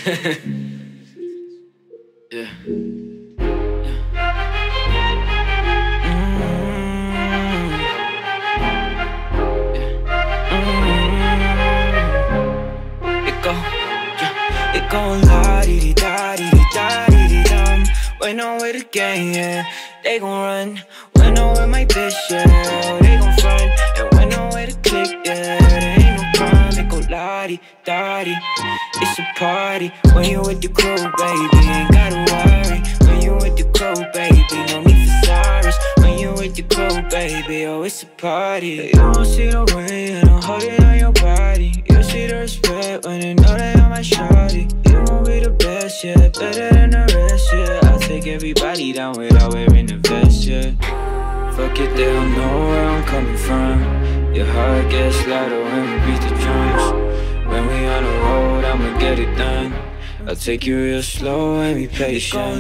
Yeah. It gon' la-dee-dee-da-dee-dee-da-dee-dee-dum. When I'm with the gang, yeah, they gon' run. When I'm with my bitch, yeah, they gon' front. And when I'm with the clique, yeah, there ain't no crime. It go la-dee-da-dee. It's a party when you with the crew, baby. Ain't gotta worry when you with the crew, baby. No need for sorries when you with the crew, baby. Oh, it's a party. You won't see the way and I'm holding on your body. You see the respect when you know that I'm my shawty. You won't be the best, yeah, better than the rest, yeah. I'll take everybody down without wearing a vest, yeah. Fuck it, they don't know where I'm coming from. Your heart gets louder when we beat the drums. When we on the road, I'ma get it done. I'll take you real slow and be patient. It gon'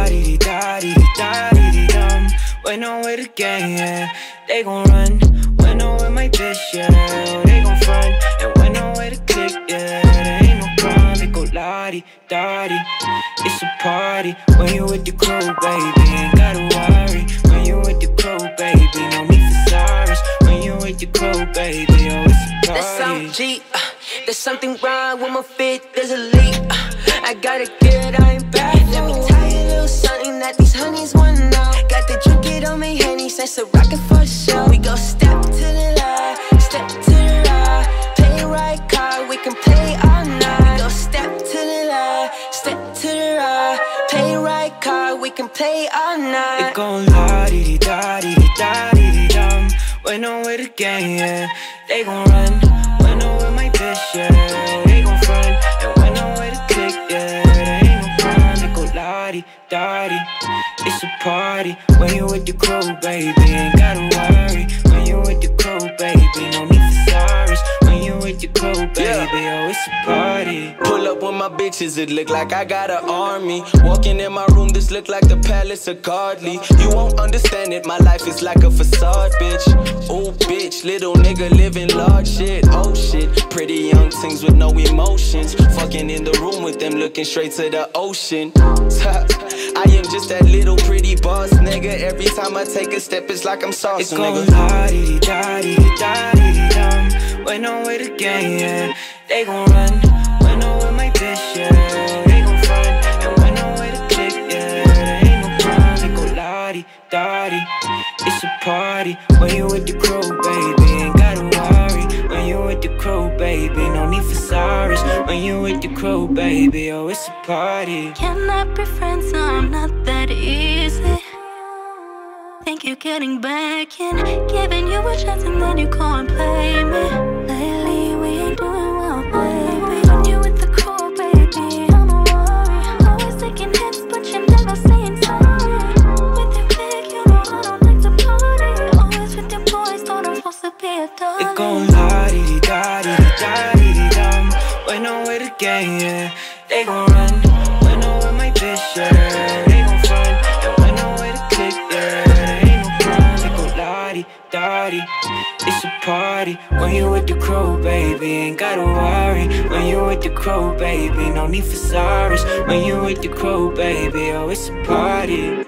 la-dee-dee-da-dee-dee-da-dee-dee-dum. When I'm with the gang, yeah, they gon' run. When I'm with my bitch, yeah, they gon' front. And when I'm with the clique, yeah, there ain't no crime. It go la-dee-da-dee. It's a party when you with the crew, baby. Ain't gotta worry when you with the crew, baby. No need for sorries when you with the crew, baby. Oh, it's a party. That sound G, there's something wrong with my fit, there's a leak. I gotta get it, I ain't back. Let me tell you a little something that these honeys wanna know. Got the drink it on me, Henny, sense of rockin' for show. We go step to the left, step to the right. Play right card, we can play all night. We go step to the left, step to the right. Play right card, we can play all night. It gon' la-dee-dee-da-dee-dee-da-dee-dee-dum. When I'm with the gang, yeah, they gon' run. When I'm with my bitch, yeah, they gon' front. And when I'm with the clique, yeah, there ain't no crime. It go la-dee-da-dee. It's a party when you with the crew, baby. Ain't gotta worry when you with the crew, baby. No need for sorries when you with the crew, baby. Oh, it's a party. Pull up with my bitches, it look like I got an army. Walking in my room, this look like the palace of Godly. You won't understand it, my life is like a facade, bitch. Oh, bitch, little nigga living large shit. Oh, shit, pretty young things with no emotions. Fucking in the room with them, looking straight to the ocean. I am just that little pretty boss, nigga. Every time I take a step, it's like I'm sauce, nigga. It gon' la-dee-dee-da-dee-dee-da-dee-dee-dum. When I'm with the gang, yeah, they gon' run. When I'm with my bitch, yeah, they gon' front. And when I'm with the clique, yeah, there ain't no crime. It go la-dee-da-dee. It's a party when you with the crew, baby. Ain't gotta worry when you with the crew, baby. No need for sorries when you with the crew, baby. Oh, it's a party. Can I be friends? No, I'm not that easy. Think you're getting back in, giving you a chance and then you go and play me. Lately we ain't doing well, baby. When you with the crew, baby, don't worry. Always taking hits, but you're never saying sorry. With your clique, you know I don't like to party. Always with your boys, thought I'm supposed to be a dolly. It gon' la-dee-dee-da-dee-dee-da-dee-dee-dum. When I'm with the gang, yeah, they gon' run. When I'm with my bitch, yeah, they gon' front. And when I'm with the clique, yeah, there ain't no crime. It go la-dee-da-dee. It's a party when you with the crew, baby. Ain't gotta worry when you with the crew, baby. No need for sorries when you with the crew, baby. Oh, it's a party.